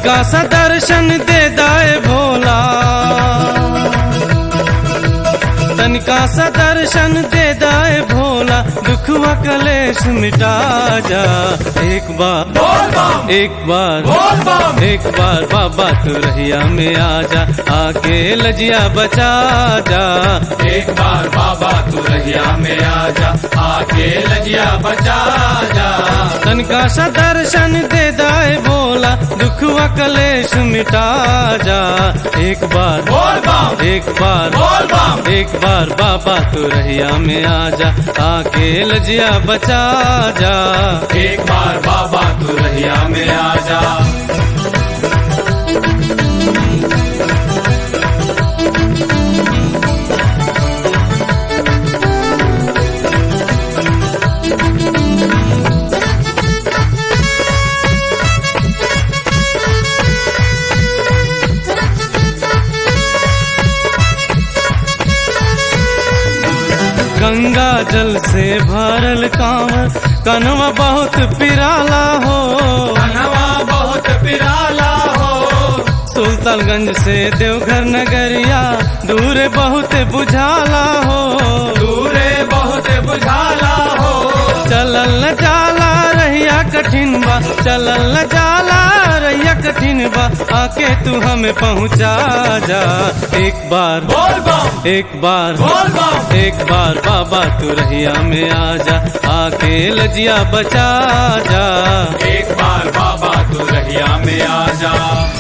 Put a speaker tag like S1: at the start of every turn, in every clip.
S1: तनिका सा दर्शन दे दाए भोला, तनिका सा दर्शन दे दाए भोला, दुखवा कलेश मिटा जा। एक बार एक बार एक बार बाबा तू रहिया में आ जा, आके लजिया बचा जा।
S2: एक बार बाबा तू रहिया में आ जा, आके लजिया बचा जा।
S1: तनिका सा दर्शन दे दाए भोला, दुखवा कलेश मिटा जा। एक बार एक बार एक बार बाबा तू रहिया में आ जा, आके लजिया बचा जा।
S2: एक बार बाबा तू रहिया में आ जा।
S1: गंगा जल से भरल कांवर, कनवा बहुत पिराला हो,
S2: कनवा बहुत पिराला हो।
S1: सुल्तानगंज से देवघर नगरिया, दूर बहुत बुझाला हो,
S2: दूरे बहुत बुझाला हो।
S1: चलल न जाला रहिया कठिन बा, चलल न जाला रहिया कठिन बा, आके तू हमें पहुँचा जा। एक बार एक बार एक बार बाबा तू रहिया में आ जा, आके लजिया बचा जा।
S2: एक बार बाबा तू रहिया में आ जा।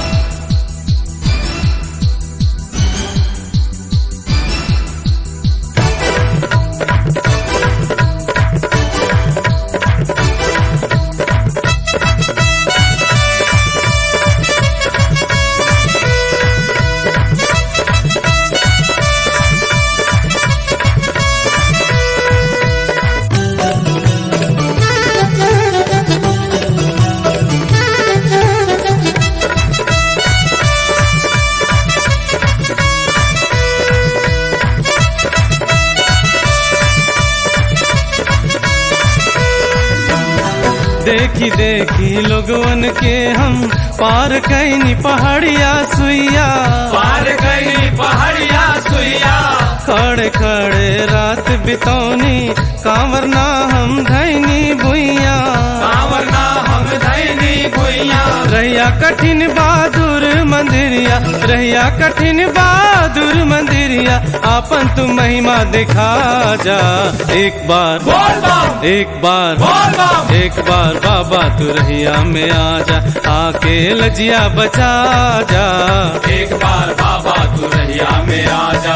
S1: देखी देखी लोगवन के हम पार कैनी पहाड़िया सुइया,
S2: पार गई पहाड़िया सुइया।
S1: खड़े खड़े रात बितौनी, कांवर ना हम धैनी भुइया,
S2: कांवर ना हम धैनी भुइया।
S1: रहिया कठिन बहादुर मंदिरिया, रहिया कठिन बहादुर मंदिरिया, आपन तू महिमा दिखा जा। एक बार एक बार एक बार बाबा तू रहिया में आ जा, आके लजिया बचा जा।
S2: एक बार बाबा तू रहिया में आ जा।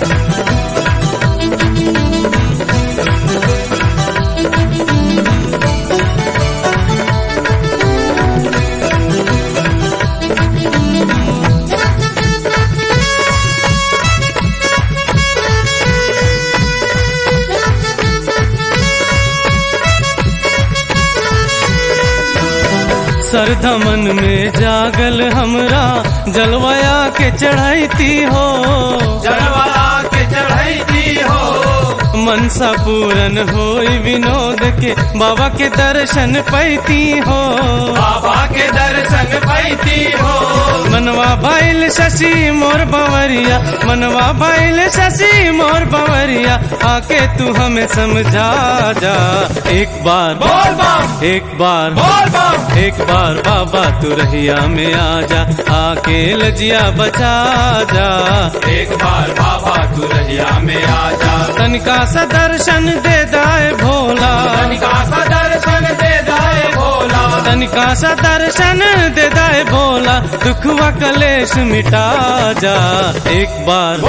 S1: श्रद्धा मन में जागल हमरा, जलवाया के चढ़ाईती हो,
S2: जलवा के चढ़ाईती हो।
S1: मनसा पूरन होई विनोद के, बाबा के दर्शन पैती हो,
S2: बाबा के दर्शन पैती हो।
S1: मनवा भइल शशि मोर बंवरिया, मनवा भइल शशि मोर बंवरिया, आके तू हमें समझा जा। एक बार एक बार एक बार बाबा तू रहिया में आ जा, आके लजिया बचा जा।
S2: एक बार बाबा तू रहिया में आ जा।
S1: तनिका सा दर्शन दे दाए भोला,
S2: तनिका सा दर्शन दे दाए भोला,
S1: तनिका सा दर्शन दे दाए भोला, दुखवा कलेश मिटा जा। एक बार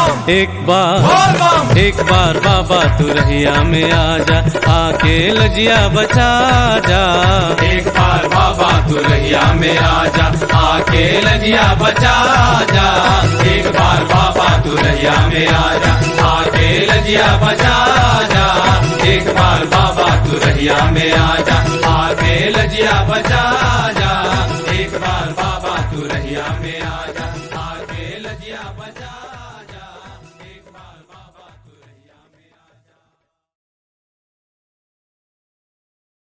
S1: एक बार बाबा तू रहिया में आ जा, आके लजिया बचा जा।
S2: एक बार बाबा तू रहिया में आ जा, आके लजिया बचा जा। एक बार बाबा तू रहिया में आ जा, आके लजिया बचा जा। एक बार बाबा तू रहिया में आ जा, आके लजिया बचा जा। एक बार बाबा तू रहिया में